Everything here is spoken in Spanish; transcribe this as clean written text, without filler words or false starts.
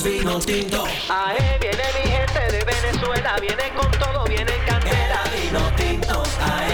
vino tinto. Ae, viene mi gente de Venezuela, viene con todo, viene en cantera. Era vino tinto, ae.